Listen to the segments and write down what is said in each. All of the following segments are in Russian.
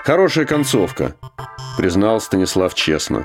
Хорошая концовка, признал Станислав честно.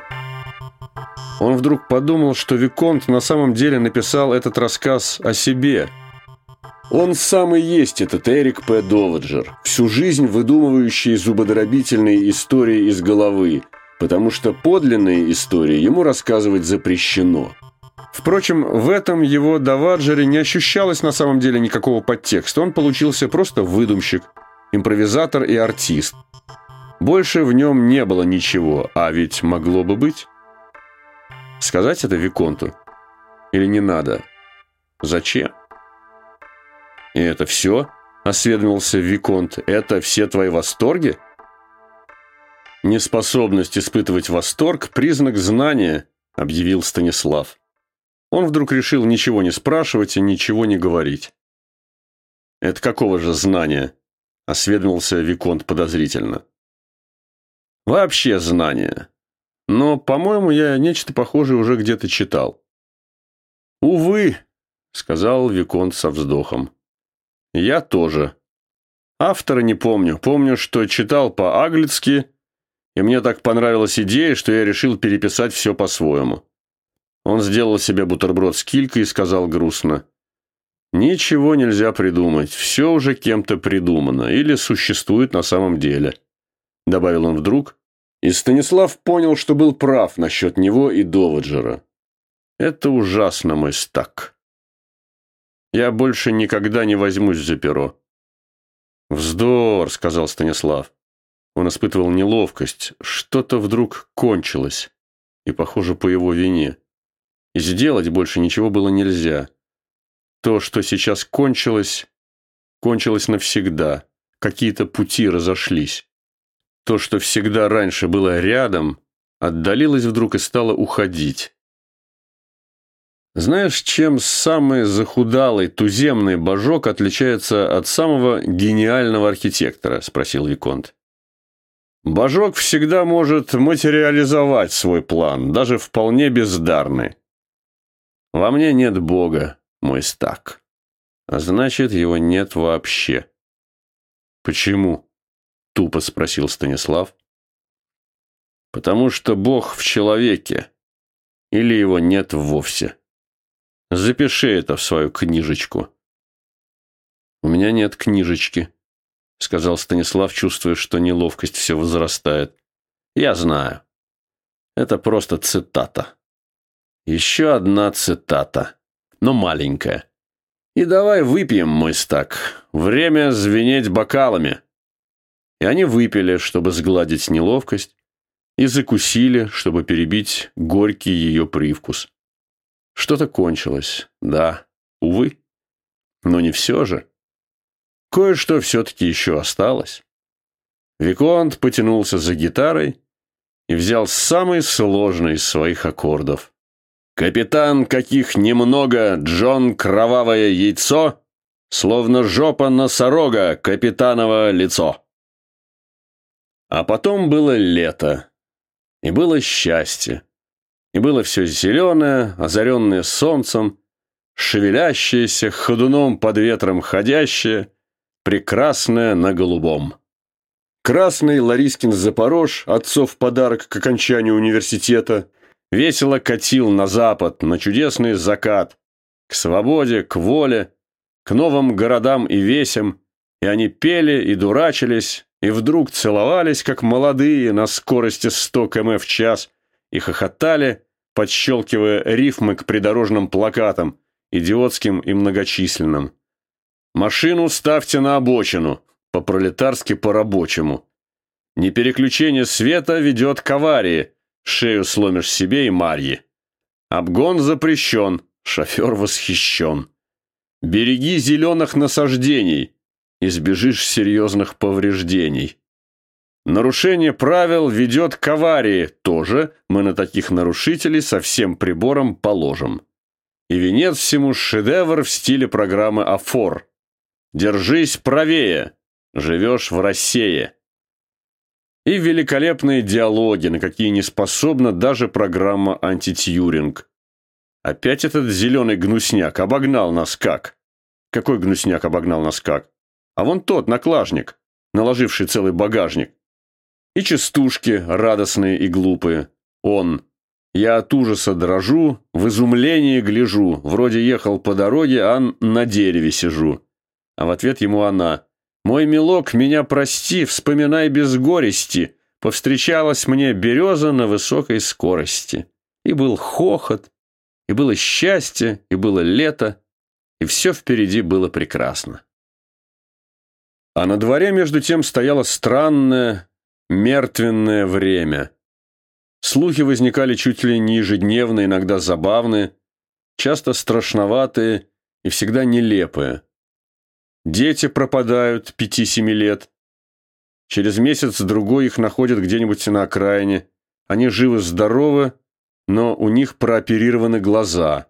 Он вдруг подумал, что Виконт на самом деле написал этот рассказ о себе. Он сам и есть этот Эрик П. Доваджер, всю жизнь выдумывающий зубодробительные истории из головы, потому что подлинные истории ему рассказывать запрещено. Впрочем, в этом его Доваджере не ощущалось на самом деле никакого подтекста. Он получился просто выдумщик, импровизатор и артист. Больше в нем не было ничего, а ведь могло бы быть. Сказать это Виконту? Или не надо? Зачем? «И это все?» – осведомился Виконт. «Это все твои восторги?» «Неспособность испытывать восторг – признак знания», – объявил Станислав. Он вдруг решил ничего не спрашивать и ничего не говорить. «Это какого же знания?» – осведомился Виконт подозрительно. «Вообще знания. Но, по-моему, я нечто похожее уже где-то читал». «Увы», – сказал Виконт со вздохом. «Я тоже. Автора не помню. Помню, что читал по-аглицки, и мне так понравилась идея, что я решил переписать все по-своему». Он сделал себе бутерброд с килькой и сказал грустно: «Ничего нельзя придумать. Все уже кем-то придумано или существует на самом деле», — добавил он вдруг, и Станислав понял, что был прав насчет него и Доваджера. «Это ужасно, мой Стак. Я больше никогда не возьмусь за перо». «Вздор», — сказал Станислав. Он испытывал неловкость. Что-то вдруг кончилось, и, похоже, по его вине. И сделать больше ничего было нельзя. То, что сейчас кончилось, кончилось навсегда. Какие-то пути разошлись. То, что всегда раньше было рядом, отдалилось вдруг и стало уходить. «Знаешь, чем самый захудалый туземный божок отличается от самого гениального архитектора?» – спросил Виконт. «Божок всегда может материализовать свой план, даже вполне бездарный. Во мне нет Бога, мой Стак. А значит, его нет вообще». «Почему?» – тупо спросил Станислав. «Потому что Бог в человеке. Или его нет вовсе. Запиши это в свою книжечку». «У меня нет книжечки», — сказал Станислав, чувствуя, что неловкость все возрастает. «Я знаю. Это просто цитата. Еще одна цитата, но маленькая. И давай выпьем, мой Стак. Время звенеть бокалами». И они выпили, чтобы сгладить неловкость, и закусили, чтобы перебить горький ее привкус. Что-то кончилось, да, увы. Но не все же. Кое-что все-таки еще осталось. Виконт потянулся за гитарой и взял самый сложный из своих аккордов. «Капитан, каких немного, Джон Кровавое Яйцо, словно жопа носорога, капитаново лицо». А потом было лето, и было счастье. И было все зеленое, озаренное солнцем, шевелящееся, ходуном под ветром ходящее, прекрасное на голубом. Красный Ларискин Запорож, отцов подарок к окончанию университета, весело катил на запад, на чудесный закат, к свободе, к воле, к новым городам и весям, и они пели и дурачились, и вдруг целовались, как молодые, на скорости 100 км в час, и хохотали, подщелкивая рифмы к придорожным плакатам, идиотским и многочисленным. «Машину ставьте на обочину», по-пролетарски по-рабочему. «Непереключение света ведет к аварии», шею сломишь себе и Марье. «Обгон запрещен», шофер восхищен. «Береги зеленых насаждений», избежишь серьезных повреждений. «Нарушение правил ведет к аварии», тоже мы на таких нарушителей со всем прибором положим. И венец всему шедевр в стиле программы «Афор». «Держись правее», живешь в России. И великолепные диалоги, на какие не способна даже программа «Антитьюринг». Опять этот зеленый гнусняк обогнал нас как? Какой гнусняк обогнал нас как? А вон тот, наклажник, наложивший целый багажник. И частушки радостные и глупые. Он: «Я от ужаса дрожу, в изумлении гляжу, вроде ехал по дороге, а на дереве сижу». А в ответ ему она: «Мой милок, меня прости, вспоминай без горести, повстречалась мне береза на высокой скорости». И был хохот, и было счастье, и было лето, и все впереди было прекрасно. А на дворе, между тем, стояло странное, мертвенное время. Слухи возникали чуть ли не ежедневно, иногда забавные, часто страшноватые и всегда нелепые. Дети пропадают 5-7 лет. Через месяц-другой их находят где-нибудь на окраине. Они живы-здоровы, но у них прооперированы глаза.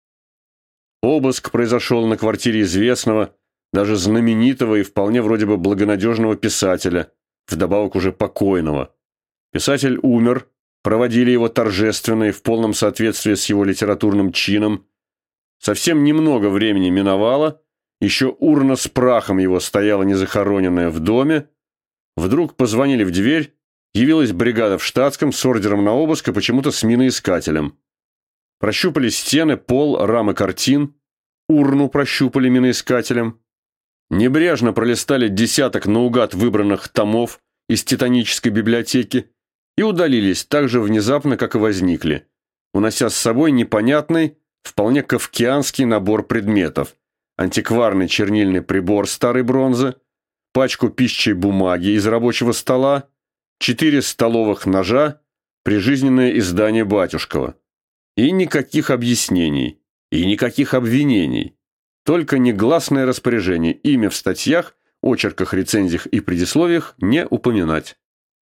Обыск произошел на квартире известного, даже знаменитого и вполне вроде бы благонадежного писателя, вдобавок уже покойного. Писатель умер, проводили его торжественно и в полном соответствии с его литературным чином. Совсем немного времени миновало, еще урна с прахом его стояла незахороненная в доме. Вдруг позвонили в дверь, явилась бригада в штатском с ордером на обыск и почему-то с миноискателем. Прощупали стены, пол, рамы картин, урну прощупали миноискателем. Небрежно пролистали десяток наугад выбранных томов из титанической библиотеки и удалились так же внезапно, как и возникли, унося с собой непонятный, вполне кафкианский набор предметов: антикварный чернильный прибор старой бронзы, пачку пищей бумаги из рабочего стола, 4 столовых ножа, прижизненное издание Батюшкова. И никаких объяснений, и никаких обвинений. Только негласное распоряжение, имя в статьях, очерках, рецензиях и предисловиях не упоминать.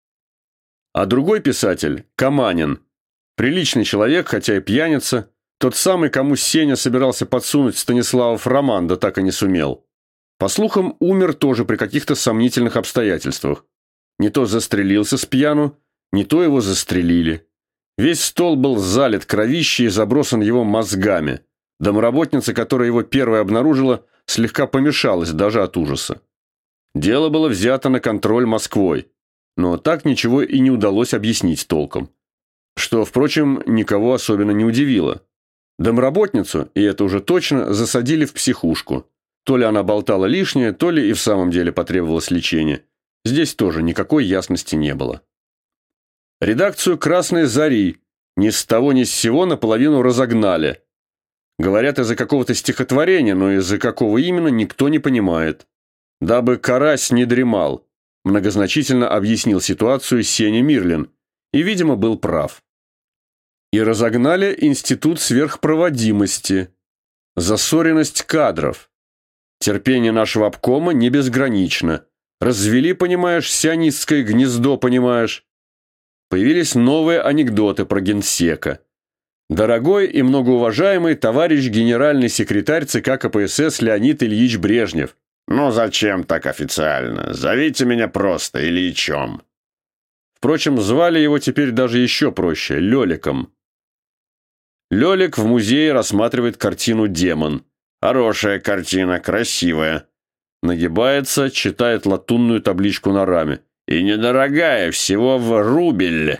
А другой писатель, Каманин, приличный человек, хотя и пьяница, тот самый, кому Сеня собирался подсунуть Станиславов роман, да так и не сумел. По слухам, умер тоже при каких-то сомнительных обстоятельствах. Не то застрелился с пьяну, не то его застрелили. Весь стол был залит кровищей и забросан его мозгами. Домработница, которая его первой обнаружила, слегка помешалась даже от ужаса. Дело было взято на контроль Москвой, но так ничего и не удалось объяснить толком. Что, впрочем, никого особенно не удивило. Домработницу, и это уже точно, засадили в психушку. То ли она болтала лишнее, то ли и в самом деле потребовалось лечение. Здесь тоже никакой ясности не было. Редакцию «Красной зари» ни с того ни с сего наполовину разогнали. Говорят, из-за какого-то стихотворения, но из-за какого именно, никто не понимает. Дабы карась не дремал, многозначительно объяснил ситуацию Сеня Мирлин, и, видимо, был прав. И разогнали институт сверхпроводимости, засоренность кадров. Терпение нашего обкома не безгранично. Развели, понимаешь, сионистское гнездо, понимаешь. Появились новые анекдоты про генсека. Дорогой и многоуважаемый товарищ генеральный секретарь ЦК КПСС Леонид Ильич Брежнев. Ну зачем так официально? Зовите меня просто Ильичом. Впрочем, звали его теперь даже еще проще – Леликом. Лелик в музее рассматривает картину «Демон». Хорошая картина, красивая. Нагибается, читает латунную табличку на раме. И недорогая, всего в рубль.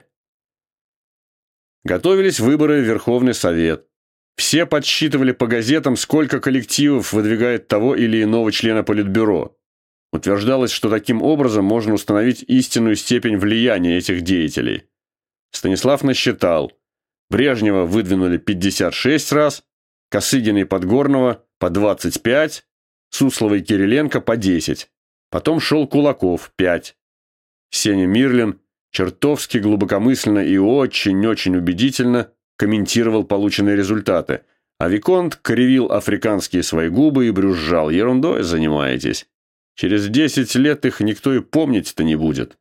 Готовились выборы в Верховный Совет. Все подсчитывали по газетам, сколько коллективов выдвигает того или иного члена Политбюро. Утверждалось, что таким образом можно установить истинную степень влияния этих деятелей. Станислав насчитал. Брежнева выдвинули 56 раз, Косыгина и Подгорного по 25, Суслова и Кириленко по 10. Потом шел Кулаков 5. Сеня Мирлин чертовски глубокомысленно и очень-очень убедительно комментировал полученные результаты, а Виконт кривил африканские свои губы и брюзжал: ерундой занимаетесь. Через 10 лет их никто и помнить-то не будет.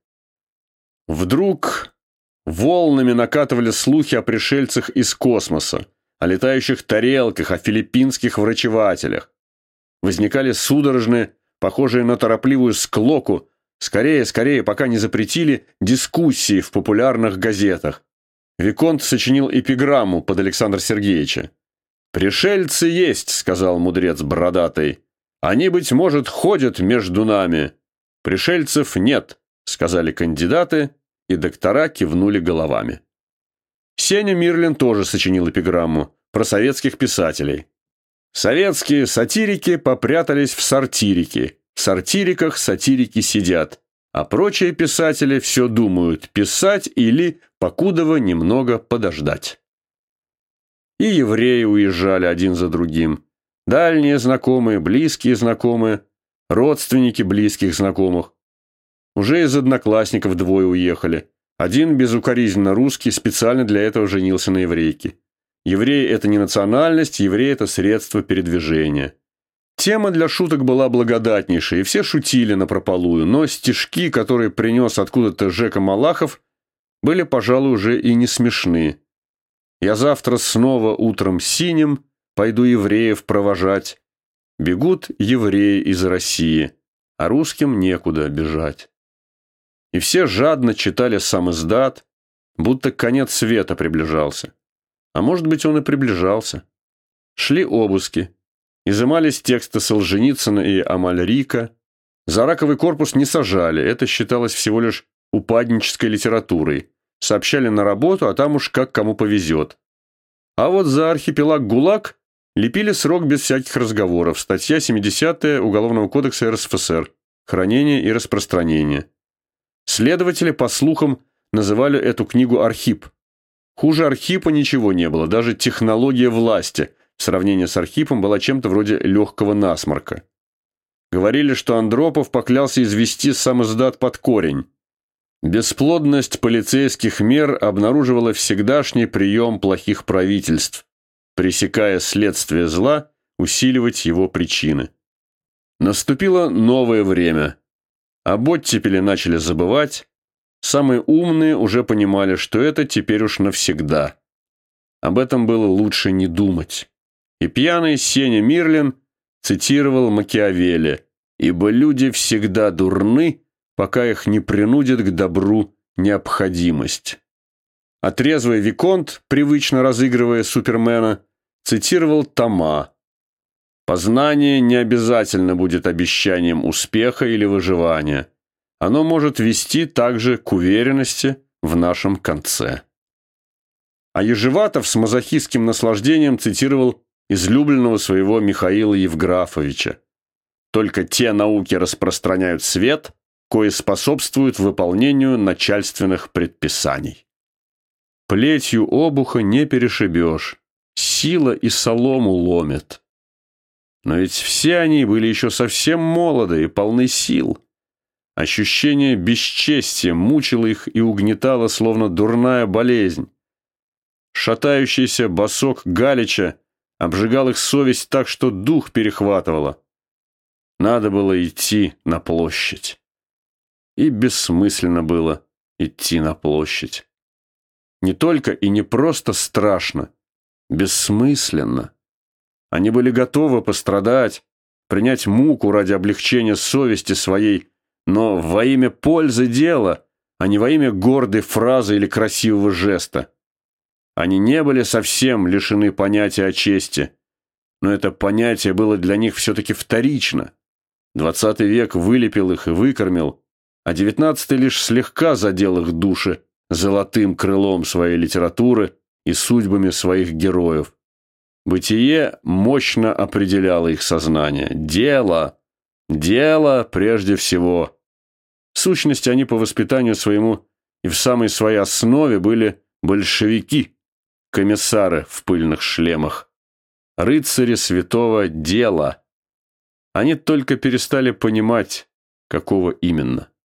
Вдруг волнами накатывали слухи о пришельцах из космоса, о летающих тарелках, о филиппинских врачевателях. Возникали судорожные, похожие на торопливую склоку, скорее, скорее, пока не запретили, дискуссии в популярных газетах. Виконт сочинил эпиграмму под Александра Сергеевича. «Пришельцы есть», — сказал мудрец бородатый. «Они, быть может, ходят между нами». «Пришельцев нет», — сказали кандидаты, и доктора кивнули головами. Сеня Мирлин тоже сочинил эпиграмму про советских писателей. Советские сатирики попрятались в сортирики. В сортириках сатирики сидят, а прочие писатели все думают, писать или покудова немного подождать. И евреи уезжали один за другим. Дальние знакомые, близкие знакомые, родственники близких знакомых. Уже из одноклассников двое уехали. Один безукоризненно русский, специально для этого женился на еврейке. Еврей – это не национальность, еврей – это средство передвижения. Тема для шуток была благодатнейшая, и все шутили напропалую, но стишки, которые принес откуда-то Жека Малахов, были, пожалуй, уже и не смешны. «Я завтра снова утром синим пойду евреев провожать. Бегут евреи из России, а русским некуда бежать». И все жадно читали самиздат, будто конец света приближался. А может быть, он и приближался. Шли обыски. Изымались тексты Солженицына и Амальрика. За раковый корпус не сажали, это считалось всего лишь упаднической литературой. Сообщали на работу, а там уж как кому повезет. А вот за архипелаг ГУЛАГ лепили срок без всяких разговоров. Статья 70 Уголовного кодекса РСФСР. Хранение и распространение. Следователи, по слухам, называли эту книгу «Архип». Хуже Архипа ничего не было, даже технология власти в сравнении с Архипом была чем-то вроде легкого насморка. Говорили, что Андропов поклялся извести самиздат под корень. Бесплодность полицейских мер обнаруживала всегдашний прием плохих правительств, пресекая следствие зла, усиливать его причины. Наступило новое время. Об оттепели начали забывать. Самые умные уже понимали, что это теперь уж навсегда. Об этом было лучше не думать. И пьяный Сеня Мирлин цитировал Макиавелли: «Ибо люди всегда дурны, пока их не принудит к добру необходимость». А трезвый виконт, привычно разыгрывая Супермена, цитировал Тома: «Познание не обязательно будет обещанием успеха или выживания. Оно может вести также к уверенности в нашем конце». А Ежеватов с мазохистским наслаждением цитировал излюбленного своего Михаила Евграфовича: «Только те науки распространяют свет, кои способствуют выполнению начальственных предписаний». Плетью обуха не перешибешь, сила и солому ломит. Но ведь все они были еще совсем молоды и полны сил. Ощущение бесчестия мучило их и угнетало, словно дурная болезнь. Шатающийся босок Галича обжигал их совесть так, что дух перехватывало. Надо было идти на площадь. И бессмысленно было идти на площадь. Не только и не просто страшно, бессмысленно. Они были готовы пострадать, принять муку ради облегчения совести своей, но во имя пользы дела, а не во имя гордой фразы или красивого жеста. Они не были совсем лишены понятия о чести, но это понятие было для них все-таки вторично. 20 век вылепил их и выкормил, а 19 лишь слегка задел их души золотым крылом своей литературы и судьбами своих героев. Бытие мощно определяло их сознание. Дело прежде всего. В сущности, они по воспитанию своему и в самой своей основе были большевики, комиссары в пыльных шлемах, рыцари святого дела. Они только перестали понимать, какого именно.